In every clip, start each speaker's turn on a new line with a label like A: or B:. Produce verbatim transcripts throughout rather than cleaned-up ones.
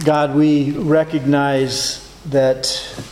A: God, we recognize that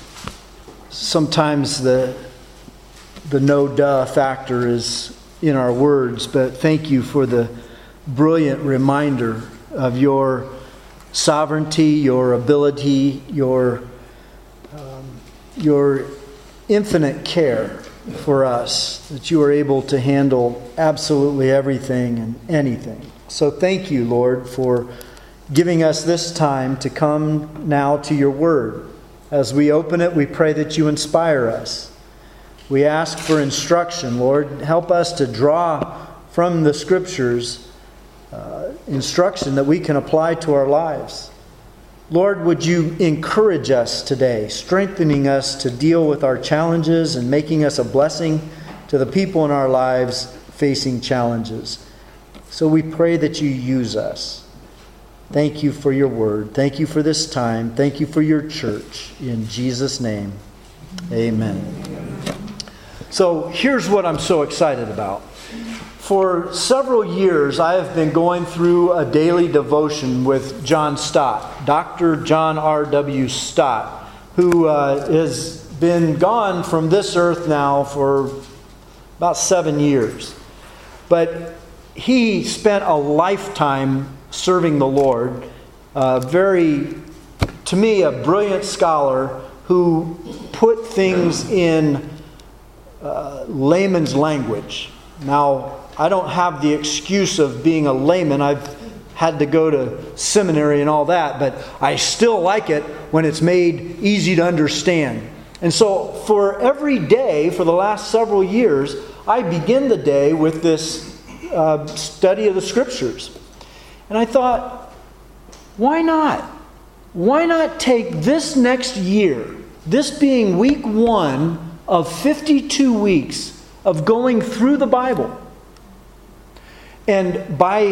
A: sometimes the the no-duh factor is in our words, but thank you for the brilliant reminder of your sovereignty, your ability, your um, your infinite care for us, that you are able to handle absolutely everything and anything. So thank you, Lord, for giving us this time to come now to your word. As we open it, we pray that you inspire us. We ask for instruction, Lord. Help us to draw from the Scriptures uh, instruction that we can apply to our lives. Lord, would you encourage us today, strengthening us to deal with our challenges and making us a blessing to the people in our lives facing challenges. So we pray that you use us. Thank you for your word. Thank you for this time. Thank you for your church. In Jesus' name, amen. So here's what I'm so excited about. For several years, I have been going through a daily devotion with John Stott, Doctor John R W Stott, who uh, has been gone from this earth now for about seven years. But he spent a lifetime serving the Lord. Uh, very, to me, a brilliant scholar who put things in uh, layman's language. Now, I don't have the excuse of being a layman. I've had to go to seminary and all that, but I still like it when it's made easy to understand. And so for every day, for the last several years, I begin the day with this uh, study of the Scriptures. And I thought, why not? Why not take this next year, this being week one of fifty-two weeks of going through the Bible, and by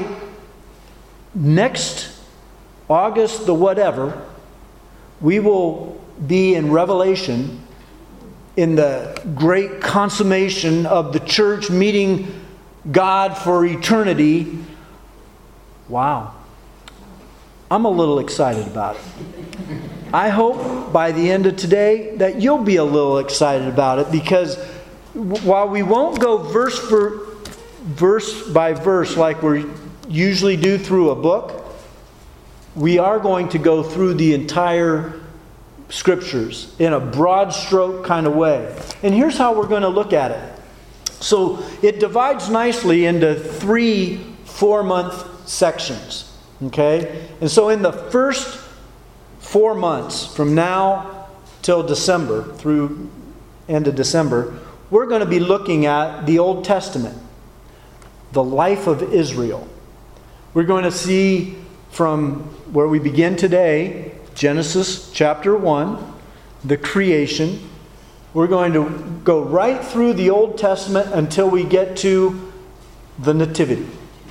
A: next August the whatever, we will be in Revelation, in the great consummation of the church meeting God for eternity. Wow. I'm a little excited about it. I hope by the end of today that you'll be a little excited about it, because while we won't go verse for verse by verse like we usually do through a book, we are going to go through the entire Scriptures in a broad stroke kind of way. And here's how we're going to look at it. So it divides nicely into three four-month sections. Okay? And so in the first four months, from now till December, through end of December, we're going to be looking at the Old Testament, the life of Israel. We're going to see from where we begin today, Genesis chapter one, the creation. We're going to go right through the Old Testament until we get to the Nativity.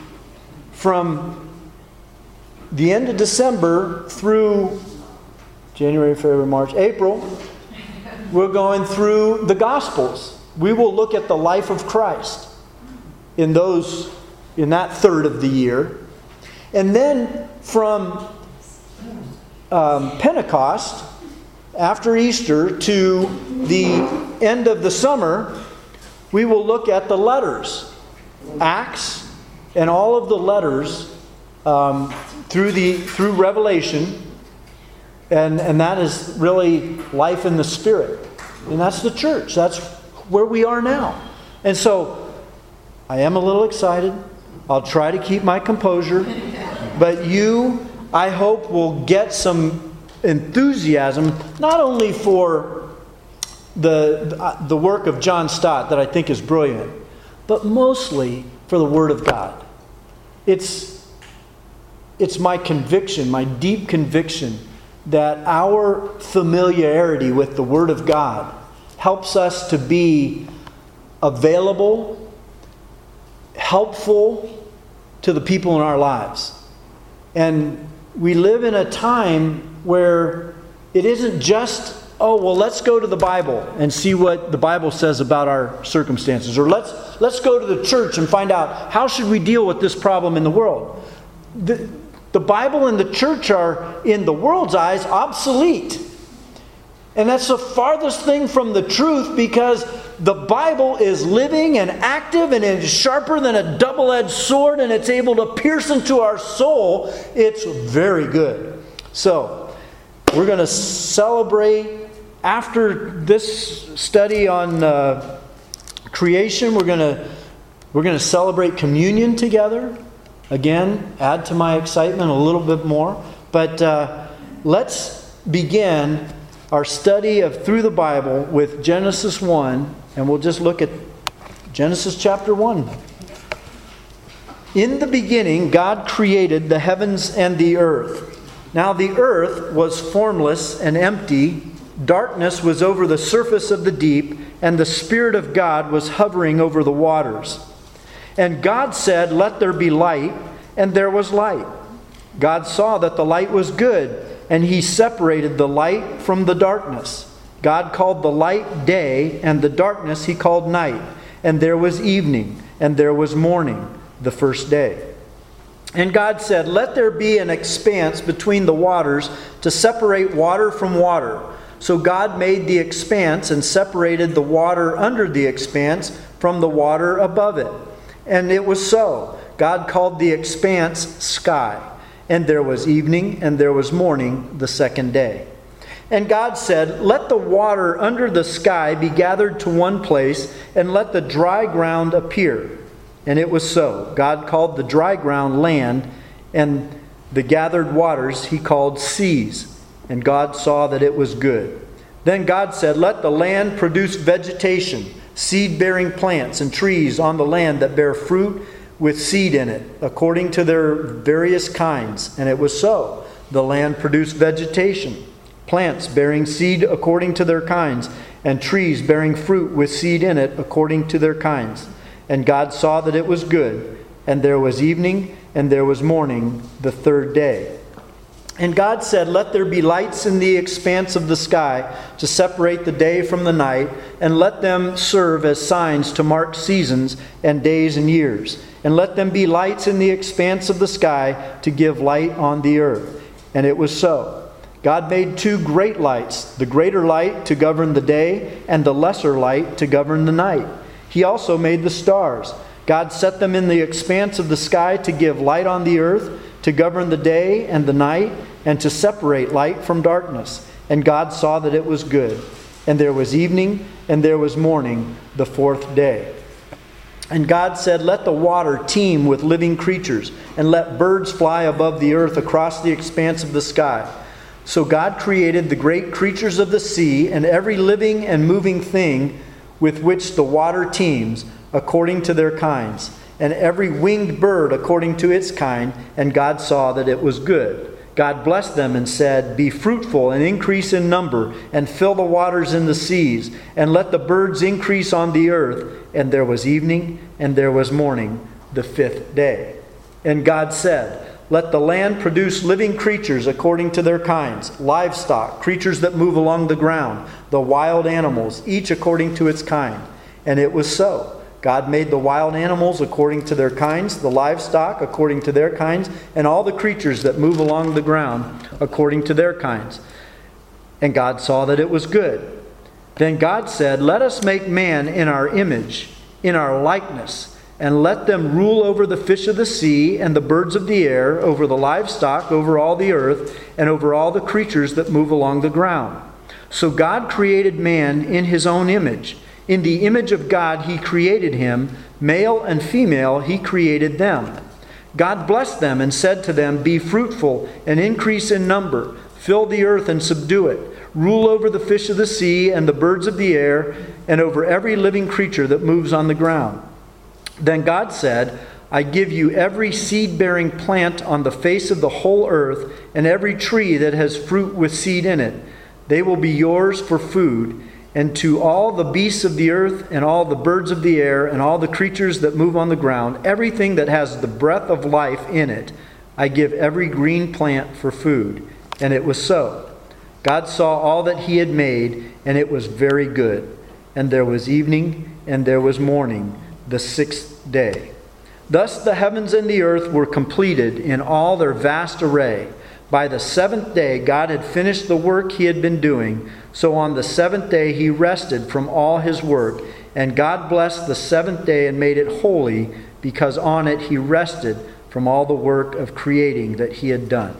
A: From the end of December through January, February, March, April, we're going through the Gospels. We will look at the life of Christ in those, in that third of the year. And then from um, Pentecost, after Easter, to the end of the summer, we will look at the letters, Acts, and all of the letters um, through the through Revelation, and and that is really life in the Spirit, and that's the church. That's where we are now. And so, I am a little excited. I'll try to keep my composure, but you, I hope, will get some enthusiasm, not only for the the work of John Stott that I think is brilliant, but mostly for the Word of God. It's it's my conviction, my deep conviction, that our familiarity with the Word of God helps us to be available, helpful to the people in our lives. And we live in a time where it isn't just, oh, well, let's go to the Bible and see what the Bible says about our circumstances. Or let's let's go to the church and find out how should we deal with this problem in the world. The, the Bible and the church are, in the world's eyes, obsolete. And that's the farthest thing from the truth, because the Bible is living and active, and it is sharper than a double-edged sword, and it's able to pierce into our soul. It's very good. So, we're going to celebrate, after this study on uh, creation, we're going to we're going to celebrate communion together. Again, add to my excitement a little bit more. But uh, let's begin our study of through the Bible with Genesis one, and we'll just look at Genesis chapter one. In the beginning, God created the heavens and the earth. Now the earth was formless and empty. Darkness was over the surface of the deep, and the Spirit of God was hovering over the waters. And God said, "Let there be light," and there was light. God saw that the light was good, and He separated the light from the darkness. God called the light day, and the darkness He called night. And there was evening, and there was morning, the first day. And God said, "Let there be an expanse between the waters to separate water from water." So God made the expanse and separated the water under the expanse from the water above it. And it was so. God called the expanse sky. And there was evening, and there was morning, the second day. And God said, "Let the water under the sky be gathered to one place, and let the dry ground appear." And it was so. God called the dry ground land, and the gathered waters He called seas. And God saw that it was good. Then God said, "Let the land produce vegetation, seed-bearing plants and trees on the land that bear fruit with seed in it, according to their various kinds." And it was so. The land produced vegetation, plants bearing seed according to their kinds, and trees bearing fruit with seed in it according to their kinds. And God saw that it was good. And there was evening, and there was morning, the third day. And God said, "Let there be lights in the expanse of the sky to separate the day from the night, and let them serve as signs to mark seasons and days and years. And let them be lights in the expanse of the sky to give light on the earth." And it was so. God made two great lights, the greater light to govern the day, and the lesser light to govern the night. He also made the stars. God set them in the expanse of the sky to give light on the earth, to govern the day and the night, and to separate light from darkness. And God saw that it was good. And there was evening, and there was morning, the fourth day. And God said, "Let the water teem with living creatures, and let birds fly above the earth across the expanse of the sky." So God created the great creatures of the sea, and every living and moving thing with which the water teems, according to their kinds, and every winged bird according to its kind. And God saw that it was good. God blessed them and said, "Be fruitful and increase in number, and fill the waters in the seas, and let the birds increase on the earth." And there was evening, and there was morning, the fifth day. And God said, "Let the land produce living creatures according to their kinds, livestock, creatures that move along the ground, the wild animals, each according to its kind." And it was so. God made the wild animals according to their kinds, the livestock according to their kinds, and all the creatures that move along the ground according to their kinds. And God saw that it was good. Then God said, "Let us make man in our image, in our likeness, and let them rule over the fish of the sea and the birds of the air, over the livestock, over all the earth, and over all the creatures that move along the ground." So God created man in His own image. In the image of God He created him, male and female He created them. God blessed them and said to them, "Be fruitful and increase in number, fill the earth and subdue it, rule over the fish of the sea and the birds of the air, and over every living creature that moves on the ground." Then God said, "I give you every seed-bearing plant on the face of the whole earth, and every tree that has fruit with seed in it. They will be yours for food. And to all the beasts of the earth, and all the birds of the air, and all the creatures that move on the ground, everything that has the breath of life in it, I give every green plant for food." And it was so. God saw all that He had made, and it was very good. And there was evening, and there was morning, the sixth day. Thus the heavens and the earth were completed in all their vast array. By the seventh day God had finished the work he had been doing. So on the seventh day he rested from all his work. And God blessed the seventh day and made it holy, because on it he rested from all the work of creating that he had done.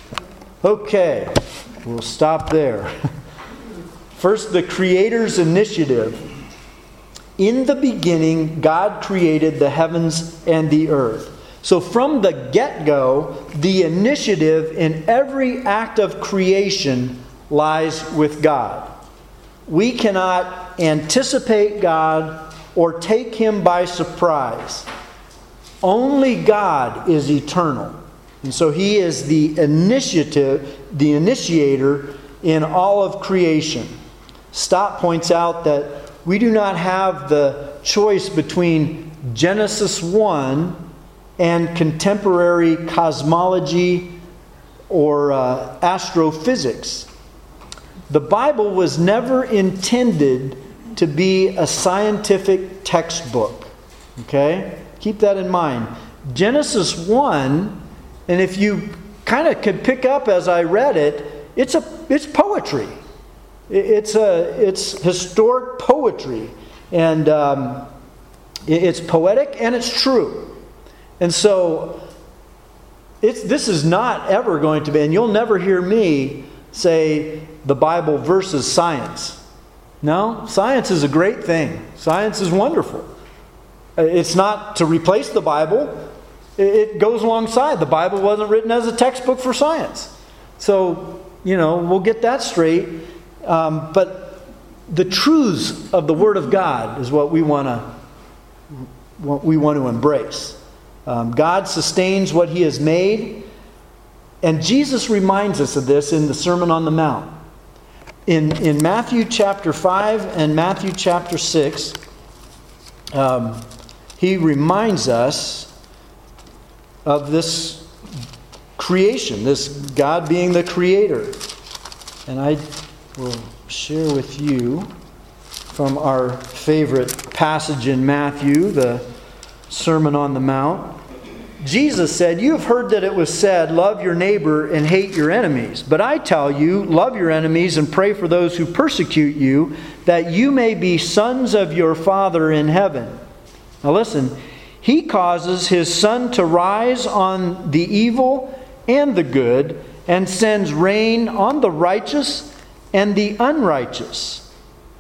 A: Okay, we'll stop there. First, the Creator's initiative. In the beginning, God created the heavens and the earth. So from the get-go, the initiative in every act of creation lies with God. We cannot anticipate God or take Him by surprise. Only God is eternal. And so He is the initiative, the initiator in all of creation. Stott points out that we do not have the choice between Genesis one and contemporary cosmology or uh, astrophysics. The Bible was never intended to be a scientific textbook. Okay? Keep that in mind. Genesis one, and if you kind of could pick up as I read it, it's a it's poetry. It's a it's historic poetry, and um, it's poetic and it's true. And so it's this is not ever going to be, and you'll never hear me say the Bible versus science. No, science is a great thing. Science is wonderful. It's not to replace the Bible. It goes alongside. The Bible wasn't written as a textbook for science. So, you know, we'll get that straight. Um, but the truths of the Word of God is what we want to what we want to embrace. Um, God sustains what He has made, and Jesus reminds us of this in the Sermon on the Mount. In in Matthew chapter five and Matthew chapter six, um, He reminds us of this creation, this God being the Creator, and I. We'll share with you from our favorite passage in Matthew, the Sermon on the Mount. Jesus said, "You have heard that it was said, 'Love your neighbor and hate your enemies.' But I tell you, love your enemies and pray for those who persecute you, that you may be sons of your Father in heaven." Now listen, He causes His sun to rise on the evil and the good, and sends rain on the righteous and the unrighteous.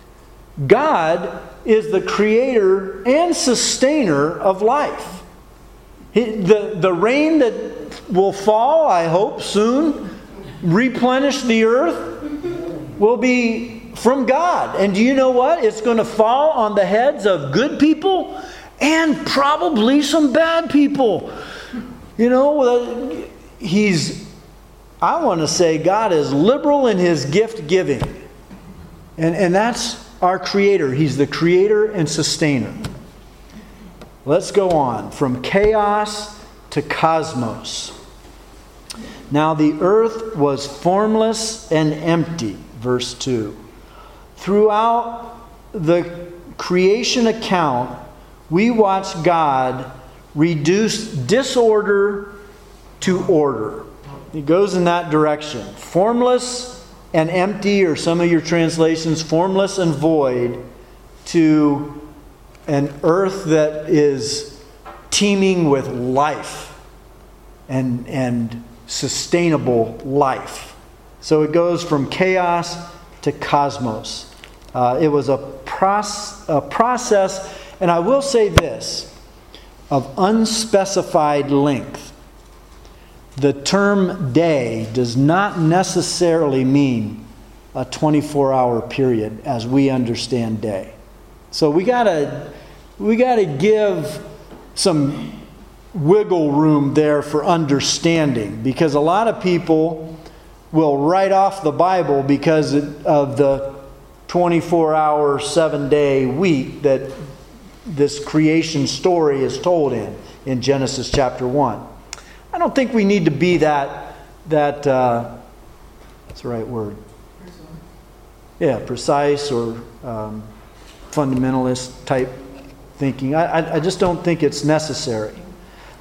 A: God is the creator and sustainer of life. The, the rain that will fall, I hope, soon, replenish the earth, will be from God. And do you know what? It's going to fall on the heads of good people and probably some bad people. You know, He's... I want to say God is liberal in His gift giving. And, and that's our Creator. He's the creator and sustainer. Let's go on. From chaos to cosmos. Now the earth was formless and empty. Verse two. Throughout the creation account, we watch God reduce disorder to order. It goes in that direction. Formless and empty, or some of your translations, formless and void, to an earth that is teeming with life and, and sustainable life. So it goes from chaos to cosmos. Uh, it was a, proce- a process, and I will say this, of unspecified length. The term day does not necessarily mean a twenty-four hour period as we understand day. So we gotta we gotta give some wiggle room there for understanding, because a lot of people will write off the Bible because of the twenty-four hour, seven day week that this creation story is told in, in Genesis chapter one. I don't think we need to be that, that uh, what's the right word? Yeah, precise or um, fundamentalist type thinking. I, I, I just don't think it's necessary.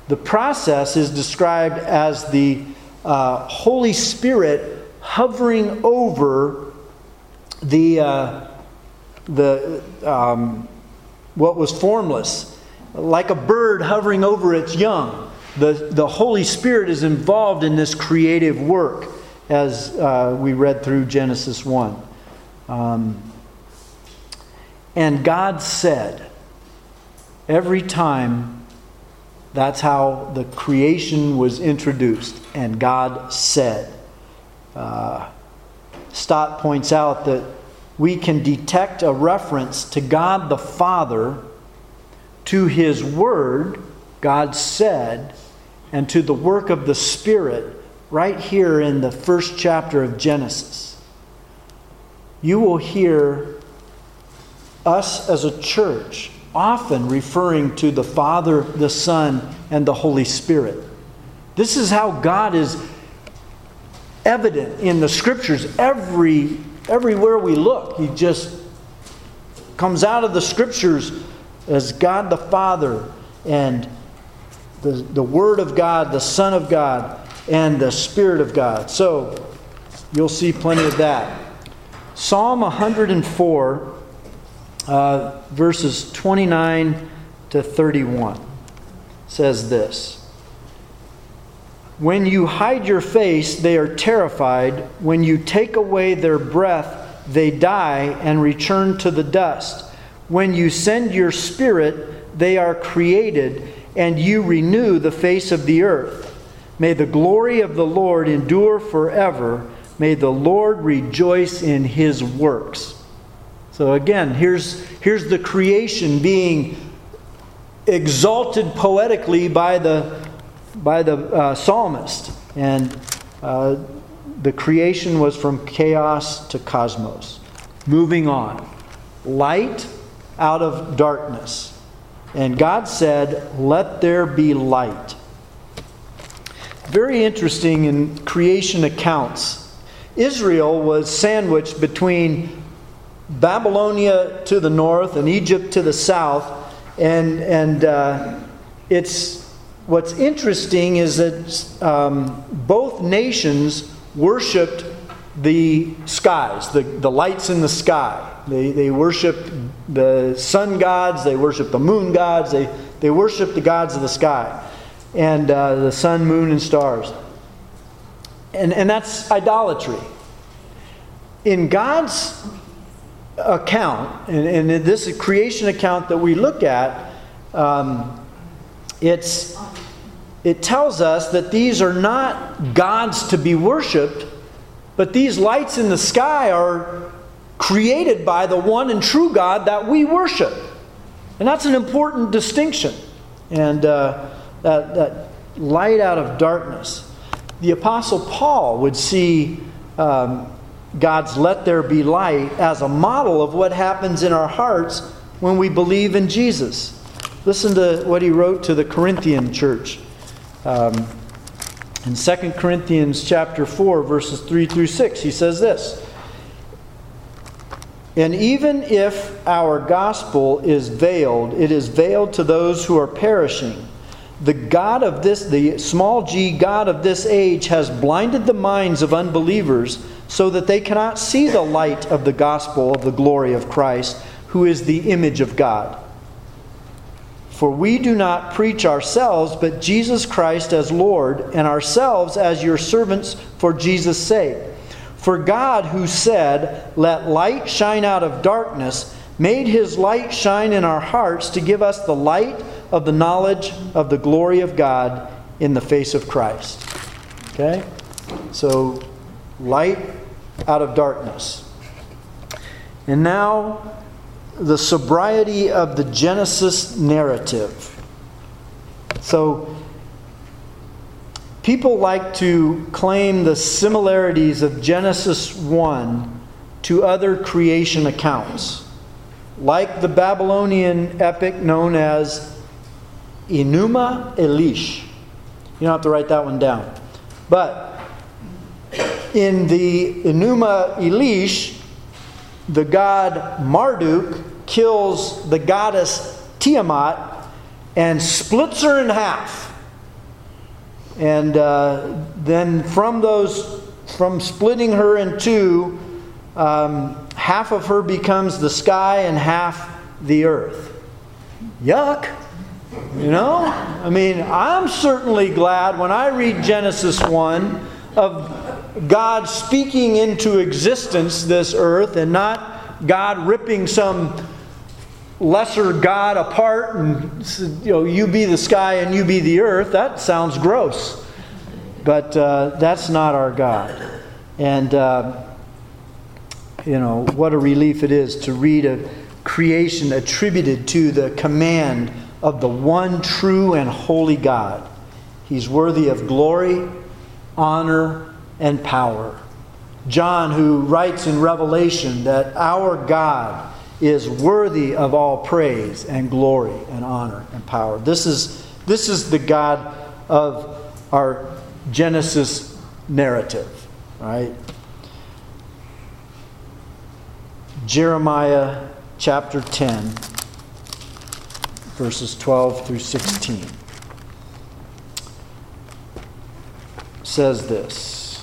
A: The process is described as the uh, Holy Spirit hovering over the uh, the um, what was formless, like a bird hovering over its young. The the Holy Spirit is involved in this creative work, as uh, we read through Genesis one. Um, and God said, every time, that's how the creation was introduced. And God said. Uh, Stott points out that we can detect a reference to God the Father, to His Word, God said, and to the work of the Spirit right here in the first chapter of Genesis. You will hear us as a church often referring to the Father, the Son, and the Holy Spirit. This is how God is evident in the Scriptures. Every everywhere we look, He just comes out of the Scriptures as God the Father and the, the Word of God, the Son of God, and the Spirit of God. So you'll see plenty of that. Psalm one hundred four, uh, verses twenty-nine to thirty-one says this. When you hide your face, they are terrified. When you take away their breath, they die and return to the dust. When you send your Spirit, they are created, and you renew the face of the earth. May the glory of the Lord endure forever. May the Lord rejoice in His works. So again, here's, here's the creation being exalted poetically by the by the uh, psalmist. And uh, the creation was from chaos to cosmos. Moving on. Light out of darkness. And God said, let there be light. Very interesting in creation accounts. Israel was sandwiched between Babylonia to the north and Egypt to the south. And, and uh, it's What's interesting is that um, both nations worshipped the skies, the, the lights in the sky. They, they worshipped the sun gods, they worshipped the moon gods, they, they worshipped the gods of the sky, and uh, the sun, moon, and stars. And, and that's idolatry. In God's account, and, and in this creation account that we look at, um, it's It tells us that these are not gods to be worshipped, but these lights in the sky are created by the one and true God that we worship. And that's an important distinction. And uh, that, that light out of darkness. The Apostle Paul would see um, God's let there be light as a model of what happens in our hearts when we believe in Jesus. Listen to what he wrote to the Corinthian church. Um, in Second Corinthians chapter four, verses three through six, he says this. And even if our gospel is veiled, it is veiled to those who are perishing. The God of this, the small g God of this age has blinded the minds of unbelievers so that they cannot see the light of the gospel of the glory of Christ, who is the image of God. For we do not preach ourselves, but Jesus Christ as Lord, and ourselves as your servants for Jesus' sake. For God, who said, let light shine out of darkness, made His light shine in our hearts to give us the light of the knowledge of the glory of God in the face of Christ. Okay? So, light out of darkness. And now, the sobriety of the Genesis narrative. So, people like to claim the similarities of Genesis one to other creation accounts, like the Babylonian epic known as Enuma Elish. You don't have to write that one down. But in the Enuma Elish, the god Marduk kills the goddess Tiamat and splits her in half. And uh, then from those, from splitting her in two, um, half of her becomes the sky and half the earth. Yuck! You know? I mean, I'm certainly glad when I read Genesis one of God speaking into existence this earth and not God ripping some lesser God apart and, you know, you be the sky and you be the earth. That sounds gross. But uh, that's not our God. And, uh, you know, what a relief it is to read a creation attributed to the command of the one true and holy God. He's worthy of glory, honor, and power. John, who writes in Revelation that our God is worthy of all praise and glory and honor and power. This is, this is the God of our Genesis narrative, right? Jeremiah chapter ten, verses twelve through sixteen, says this: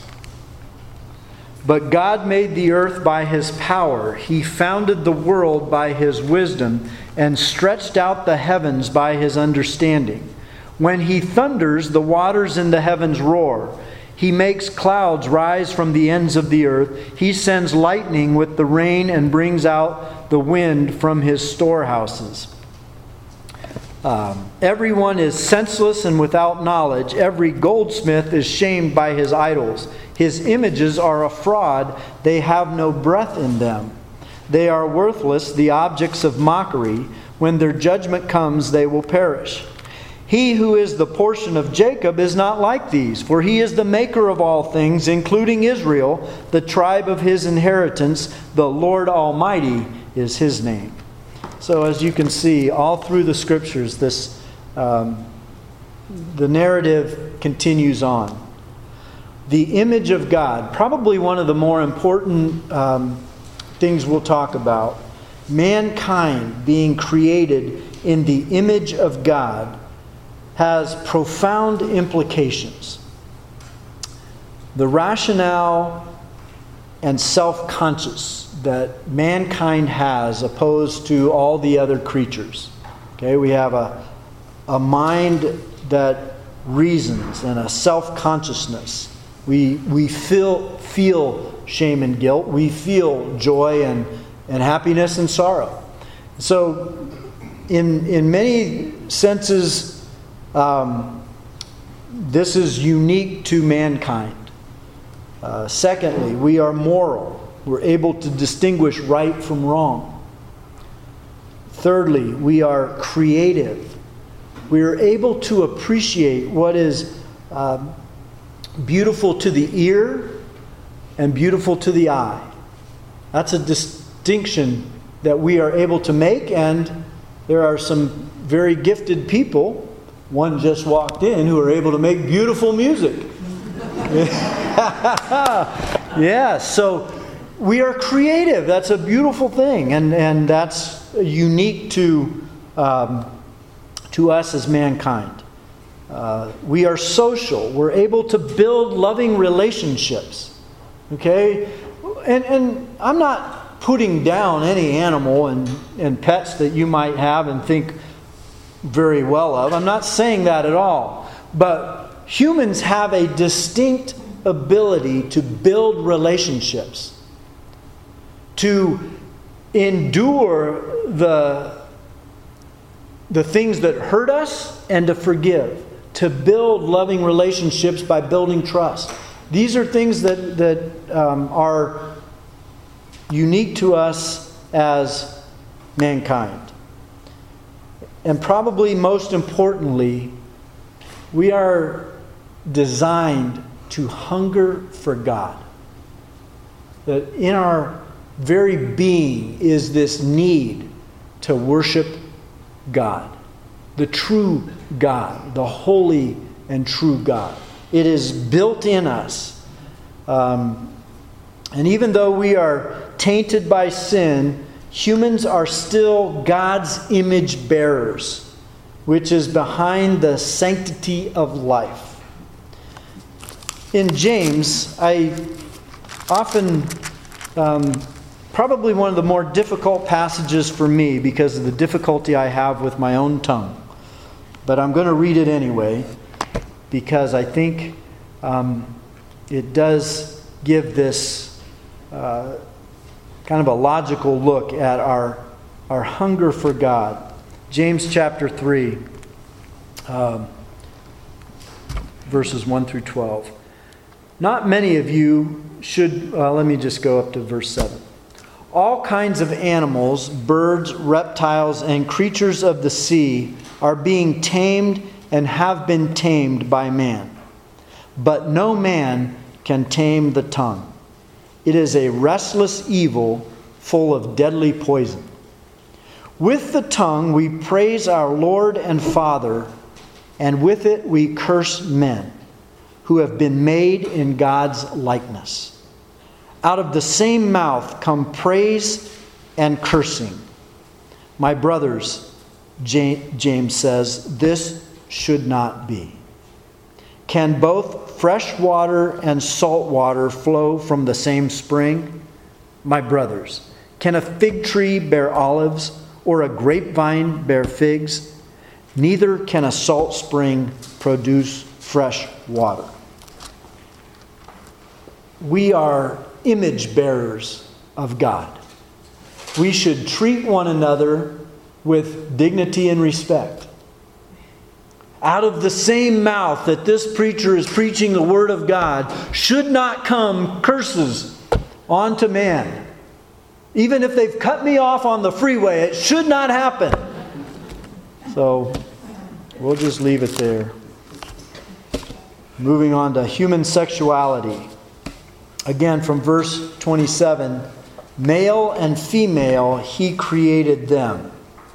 A: But God made the earth by His power. He founded the world by His wisdom and stretched out the heavens by His understanding. When He thunders, the waters in the heavens roar. He makes clouds rise from the ends of the earth. He sends lightning with the rain and brings out the wind from His storehouses. Um, everyone is senseless and without knowledge. Every goldsmith is shamed by his idols. His images are a fraud. They have no breath in them. They are worthless, the objects of mockery. When their judgment comes, they will perish. He who is the portion of Jacob is not like these, for he is the maker of all things, including Israel, the tribe of his inheritance. The Lord Almighty is His name. So as you can see, all through the Scriptures, this um, the narrative continues on. The image of God, probably one of the more important um, things we'll talk about. Mankind being created in the image of God has profound implications. The rationale and self-conscious that mankind has opposed to all the other creatures. Okay, we have a, a mind that reasons and a self-consciousness. We, we feel, feel shame and guilt. We feel joy and, and happiness and sorrow. So in, in many senses, um, this is unique to mankind. Uh, secondly, we are moral. We're able to distinguish right from wrong. Thirdly, we are creative. We are able to appreciate what is um, beautiful to the ear and beautiful to the eye. That's a distinction that we are able to make, and there are some very gifted people, one just walked in, who are able to make beautiful music. Yeah, so we are creative. That's a beautiful thing, and, and that's unique to, um, to us as mankind. Uh, we are social. We're able to build loving relationships. Okay? And, and I'm not putting down any animal and, and pets that you might have and think very well of. I'm not saying that at all. But humans have a distinct ability to build relationships, to endure the, the things that hurt us and to forgive, to build loving relationships by building trust. These are things that, that um, are unique to us as mankind. And probably most importantly, we are designed to hunger for God. That in our very being is this need to worship God, the true God, the holy and true God. It is built in us. Um, and even though we are tainted by sin, humans are still God's image bearers, which is behind the sanctity of life. in James, I often, um, probably one of the more difficult passages for me because of the difficulty I have with my own tongue. But I'm going to read it anyway because I think um, it does give this uh, kind of a logical look at our, our hunger for God. James chapter three, um, verses one through twelve. Not many of you should, uh, let me just go up to verse seven. All kinds of animals, birds, reptiles, and creatures of the sea are being tamed and have been tamed by man. But no man can tame the tongue. It is a restless evil full of deadly poison. With the tongue we praise our Lord and Father, and with it we curse men who have been made in God's likeness. Out of the same mouth come praise and cursing. My brothers, James says, this should not be. Can both fresh water and salt water flow from the same spring? My brothers, can a fig tree bear olives or a grapevine bear figs? Neither can a salt spring produce fresh water. We are image bearers of God. We should treat one another with dignity and respect. Out of the same mouth that this preacher is preaching the Word of God should not come curses onto man. Even if they've cut me off on the freeway, it should not happen. So we'll just leave it there. Moving on to human sexuality. Again, from verse twenty-seven, male and female, He created them.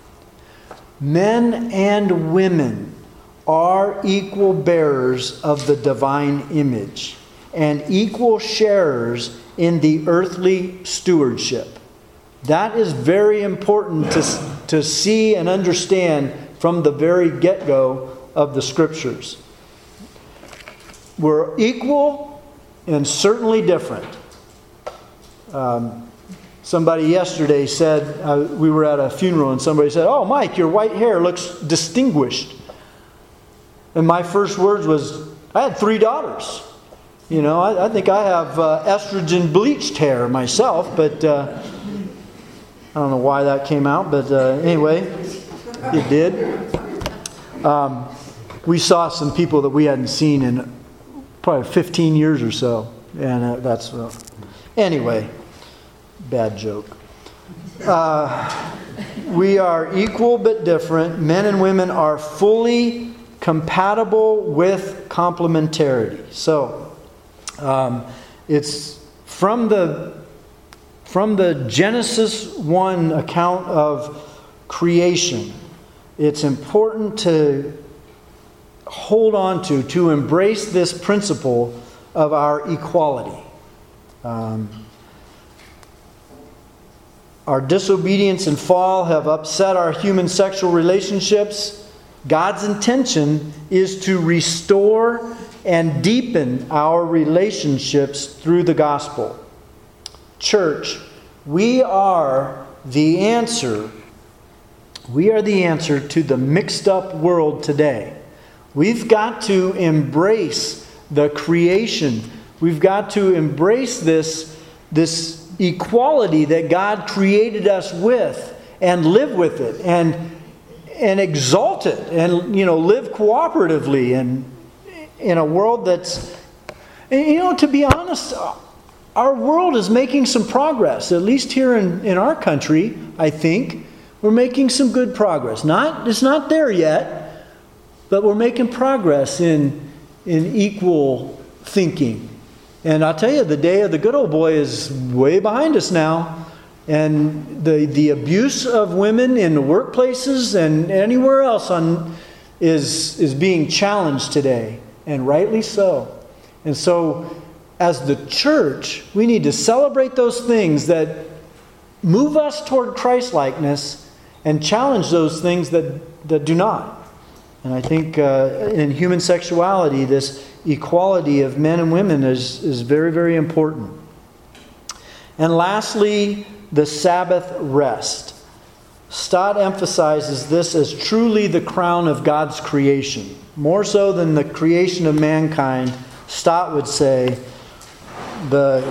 A: Men and women are equal bearers of the divine image and equal sharers in the earthly stewardship. That is very important to, to see and understand from the very get-go of the Scriptures. We're equal and certainly different. Um, somebody yesterday said, uh, we were at a funeral and somebody said, "Oh, Mike, your white hair looks distinguished." And my first words was, I had three daughters. You know, I, I think I have uh, estrogen bleached hair myself, but uh, I don't know why that came out, but uh, anyway, it did. Um, we saw some people that we hadn't seen in probably fifteen years or so. And uh, that's... Uh, anyway, bad joke. Uh, we are equal but different. Men and women are fully compatible with complementarity. So, um, it's from the, from the Genesis one account of creation. It's important to hold on to, to embrace this principle of our equality. Um, our disobedience and fall have upset our human sexual relationships. God's intention is to restore and deepen our relationships through the gospel. Church, we are the answer. We are the answer to the mixed up world today. We've got to embrace the creation. We've got to embrace this, this equality that God created us with and live with it and, and exalt it and, you know, live cooperatively and in a world that's, you know, to be honest, our world is making some progress, at least here in, in our country, I think. We're making some good progress. Not, it's not there yet. But we're making progress in, in equal thinking. And I'll tell you, the day of the good old boy is way behind us now. And the, the abuse of women in the workplaces and anywhere else on, is, is being challenged today. And rightly so. And so, as the church, we need to celebrate those things that move us toward Christ-likeness and challenge those things that, that do not. And I think uh, in human sexuality, this equality of men and women is, is very, very important. And lastly, the Sabbath rest. Stott emphasizes this as truly the crown of God's creation. More so than the creation of mankind, Stott would say the,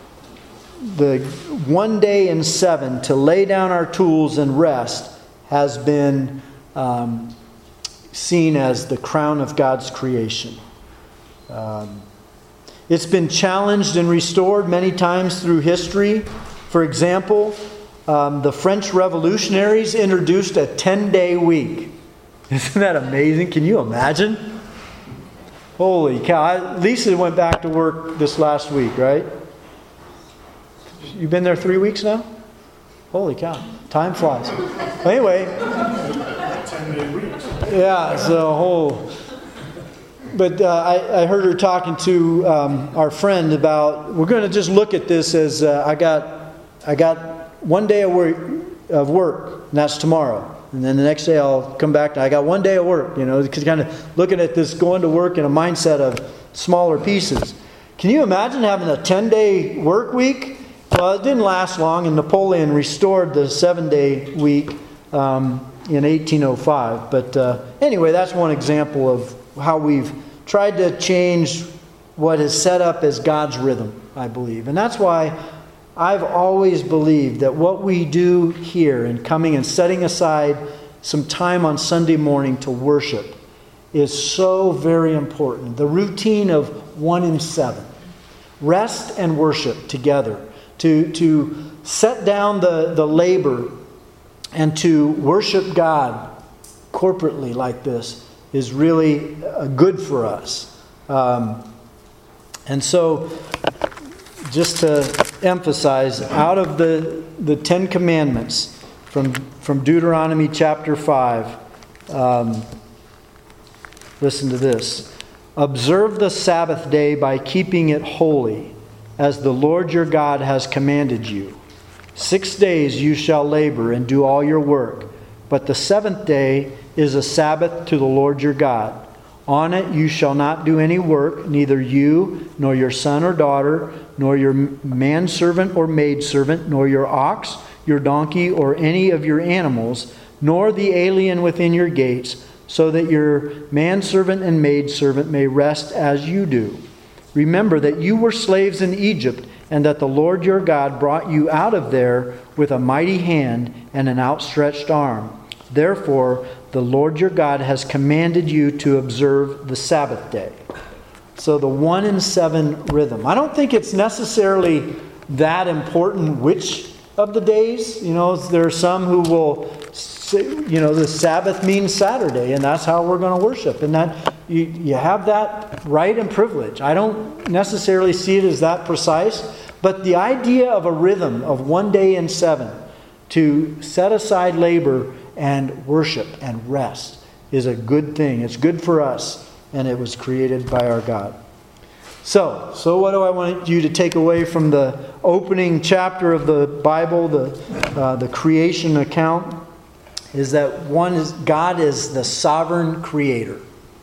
A: the one day in seven to lay down our tools and rest has been um, seen as the crown of God's creation. Um, it's been challenged and restored many times through history. For example, um, the French revolutionaries introduced a ten-day week. Isn't that amazing? Can you imagine? Holy cow. I, Lisa went back to work this last week, right? You've been there three weeks now? Holy cow. Time flies. Anyway. ten-day weeks. Yeah, it's a whole... But uh, I, I heard her talking to um, our friend about, we're going to just look at this as uh, I got I got one day of work, of work, and that's tomorrow. And then the next day I'll come back to, I got one day of work, you know, because kind of looking at this going to work in a mindset of smaller pieces. Can you imagine having a ten-day work week? Well, it didn't last long, and Napoleon restored the seven-day week um, in eighteen oh five. But uh, anyway, that's one example of how we've tried to change what is set up as God's rhythm, I believe. And that's why I've always believed that what we do here in coming and setting aside some time on Sunday morning to worship is so very important. The routine of one in seven. Rest and worship together. To, to set down the, the labor and to worship God corporately like this is really uh, good for us. Um, and so, just to emphasize, out of the, the Ten Commandments from, from Deuteronomy chapter five, um, listen to this. Observe the Sabbath day by keeping it holy, as the Lord your God has commanded you. Six days you shall labor and do all your work, but the seventh day is a Sabbath to the Lord your God. On it you shall not do any work, neither you, nor your son or daughter, nor your manservant or maidservant, nor your ox, your donkey, or any of your animals, nor the alien within your gates, so that your manservant and maidservant may rest as you do. Remember that you were slaves in Egypt, and that the Lord your God brought you out of there with a mighty hand and an outstretched arm. Therefore, the Lord your God has commanded you to observe the Sabbath day. So the one in seven rhythm. I don't think it's necessarily that important which of the days. You know, there are some who will say, you know, the Sabbath means Saturday, and that's how we're going to worship. And that you, you have that right and privilege. I don't necessarily see it as that precise. But the idea of a rhythm of one day in seven to set aside labor and worship and rest is a good thing. It's good for us, and it was created by our God. So, so what do I want you to take away from the opening chapter of the Bible, the uh, the creation account, is that one is God is the sovereign creator.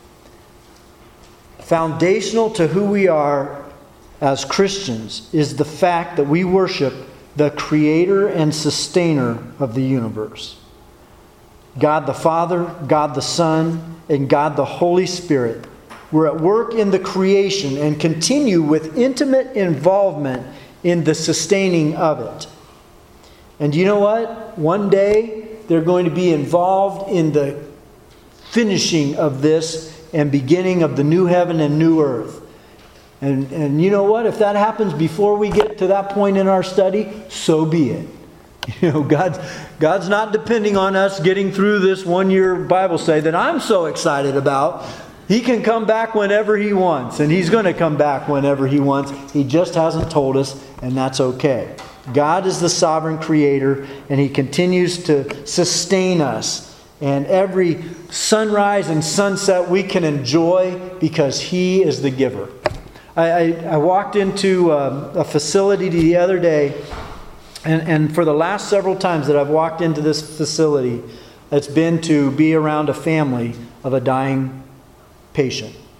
A: Foundational to who we are as Christians is the fact that we worship the creator and sustainer of the universe. God the Father, God the Son, and God the Holy Spirit were at work in the creation and continue with intimate involvement in the sustaining of it. And you know what? One day they're going to be involved in the finishing of this and beginning of the new heaven and new earth. And, and you know what? If that happens before we get to that point in our study, so be it. You know, God's, God's not depending on us getting through this one-year Bible study that I'm so excited about. He can come back whenever He wants, and He's going to come back whenever He wants. He just hasn't told us, and that's okay. God is the sovereign creator, and He continues to sustain us. And every sunrise and sunset we can enjoy because He is the giver. I, I, I walked into a, a facility the other day, and, and for the last several times that I've walked into this facility, it's been to be around a family of a dying patient.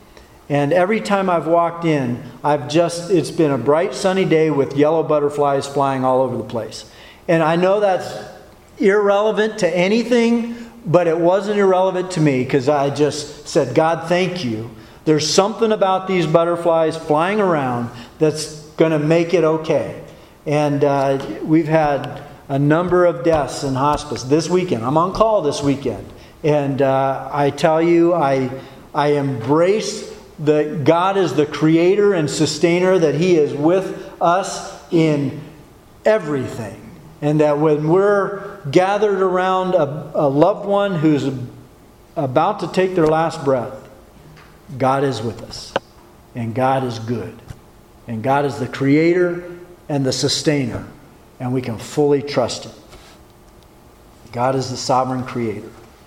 A: And every time I've walked in, I've just, it's been a bright sunny day with yellow butterflies flying all over the place. And I know that's irrelevant to anything, but it wasn't irrelevant to me because I just said, God, thank you. There's something about these butterflies flying around that's going to make it okay. And uh, we've had a number of deaths in hospice this weekend. I'm on call this weekend. And uh, I tell you, I, I embrace that God is the creator and sustainer, that He is with us in everything. And that when we're gathered around a, a loved one who's about to take their last breath, God is with us. And God is good. And God is the creator and the sustainer. And we can fully trust Him. God is the sovereign creator.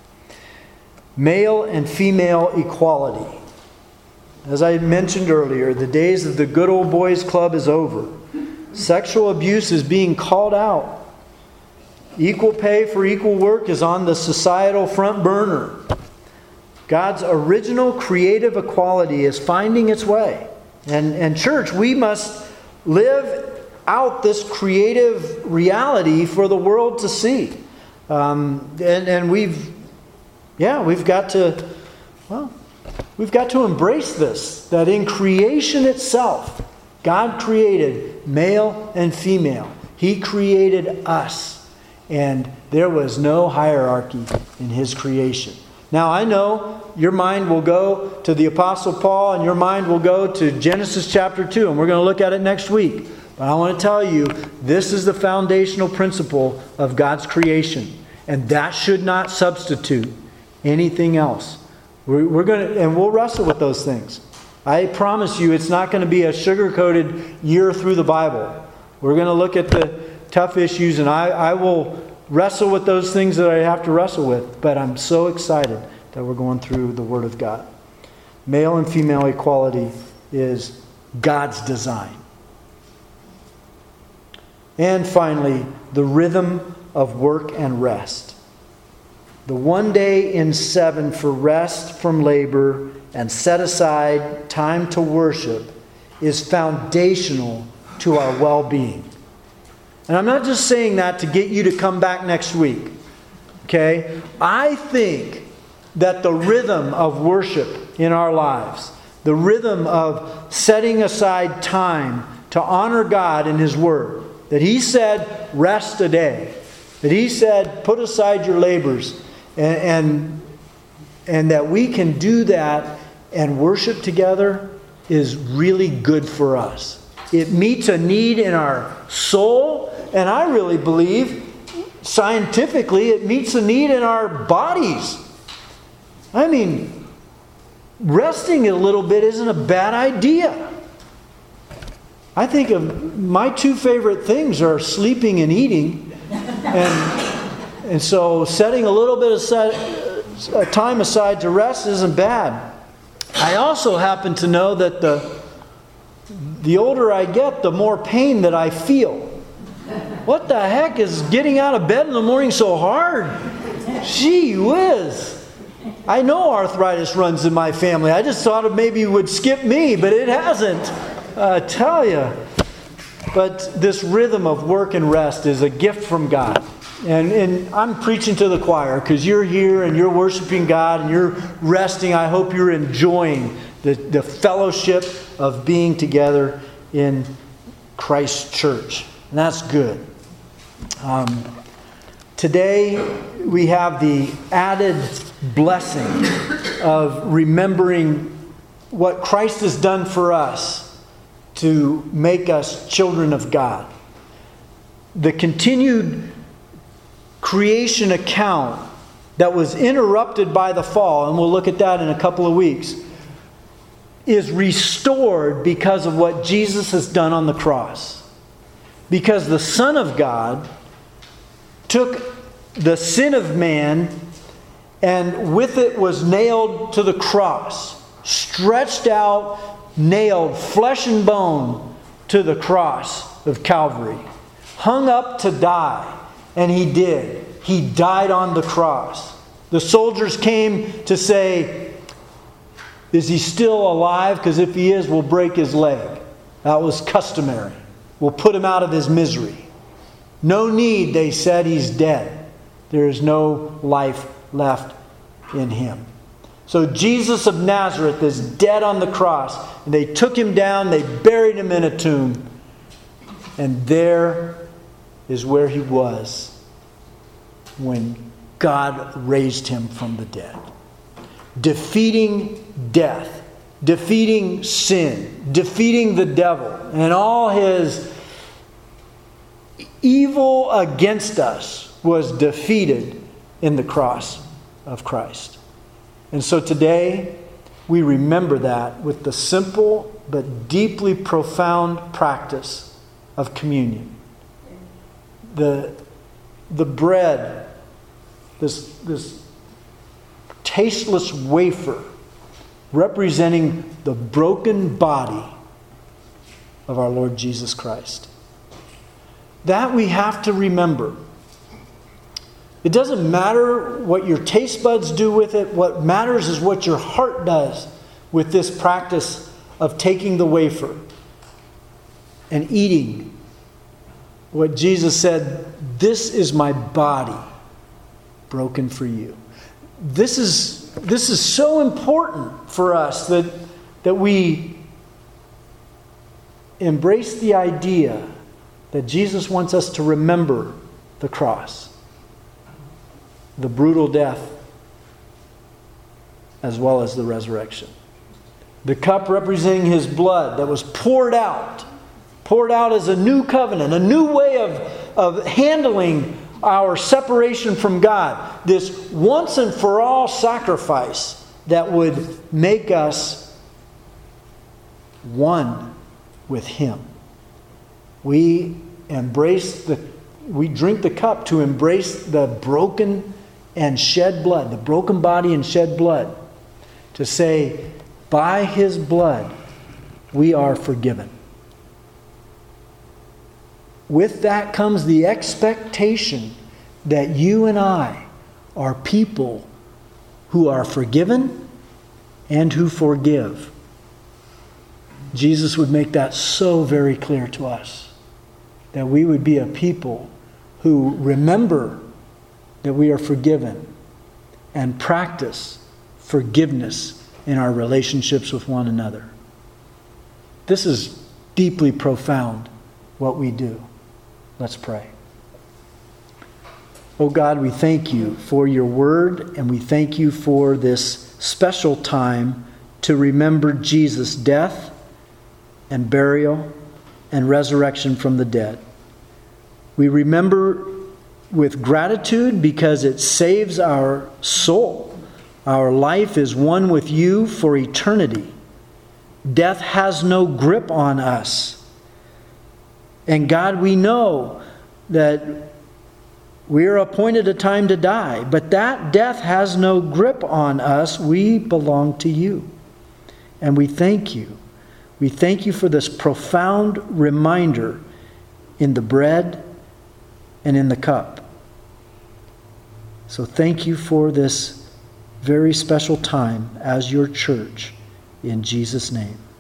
A: Male and female equality. As I mentioned earlier, the days of the good old boys club is over. Sexual abuse is being called out. Equal pay for equal work is on the societal front burner. God's original creative equality is finding its way. And, and church, we must live out this creative reality for the world to see. Um, and, and we've, yeah, we've got to, well, we've got to embrace this, that in creation itself, God created male and female. He created us. And there was no hierarchy in His creation. Now, I know your mind will go to the Apostle Paul and your mind will go to Genesis chapter two, and we're going to look at it next week. But I want to tell you, this is the foundational principle of God's creation. And that should not substitute anything else. We're, we're going to, and we'll wrestle with those things. I promise you, it's not going to be a sugar-coated year through the Bible. We're going to look at the tough issues, and I, I will wrestle with those things that I have to wrestle with. But I'm so excited that we're going through the Word of God. Male and female equality is God's design. And finally, the rhythm of work and rest. The one day in seven for rest from labor and set aside time to worship is foundational to our well-being. And I'm not just saying that to get you to come back next week. Okay? I think that the rhythm of worship in our lives, the rhythm of setting aside time to honor God in His Word, that He said, rest a day. That He said, put aside your labors. And, and, and that we can do that and worship together is really good for us. It meets a need in our soul. And I really believe, scientifically, it meets a need in our bodies. I mean, resting a little bit isn't a bad idea. I think of my two favorite things are sleeping and eating. And, and so setting a little bit of set, time aside to rest isn't bad. I also happen to know that the, the older I get, the more pain that I feel. What the heck is getting out of bed in the morning so hard? Gee whiz. I know arthritis runs in my family. I just thought it maybe would skip me, but it hasn't. I tell you. But this rhythm of work and rest is a gift from God. And, and I'm preaching to the choir because you're here and you're worshiping God and you're resting. I hope you're enjoying the, the fellowship of being together in Christ's church. And that's good. Um, today we have the added blessing of remembering what Christ has done for us to make us children of God. The continued creation account that was interrupted by the fall, and we'll look at that in a couple of weeks, is restored because of what Jesus has done on the cross. Because the Son of God took the sin of man and with it was nailed to the cross, stretched out, nailed flesh and bone to the cross of Calvary, hung up to die. And He did. He died on the cross. The soldiers came to say, Is he still alive? Because if he is, we'll break his leg. That was customary. We'll put him out of his misery. No need, they said, he's dead. There is no life left in him. So Jesus of Nazareth is dead on the cross. And they took him down, they buried him in a tomb. And there is where he was when God raised him from the dead. Defeating death, defeating sin, defeating the devil, and all his evil against us was defeated in the cross of Christ. And so today, we remember that with the simple but deeply profound practice of communion. The, the bread, this, this tasteless wafer representing the broken body of our Lord Jesus Christ. That we have to remember. It doesn't matter what your taste buds do with it. What matters is what your heart does with this practice of taking the wafer and eating what Jesus said, "This is my body broken for you." This is, this is so important for us that, that we embrace the idea that Jesus wants us to remember the cross, the brutal death, as well as the resurrection. The cup representing his blood that was poured out, poured out as a new covenant, a new way of, of handling our separation from God. This once and for all sacrifice that would make us one with him. We embrace the, we drink the cup to embrace the broken and shed blood, the broken body and shed blood, to say, by his blood, we are forgiven. With that comes the expectation that you and I are people who are forgiven and who forgive. Jesus would make that so very clear to us, that we would be a people who remember that we are forgiven and practice forgiveness in our relationships with one another. This is deeply profound, what we do. Let's pray. Oh God, we thank you for your word, and we thank you for this special time to remember Jesus' death and burial and resurrection from the dead. We remember with gratitude because it saves our soul. Our life is one with you for eternity. Death has no grip on us. And God, we know that we are appointed a time to die, but that death has no grip on us. We belong to you. And we thank you. We thank you for this profound reminder in the bread and in the cup. So thank you for this very special time as your church. In Jesus' name.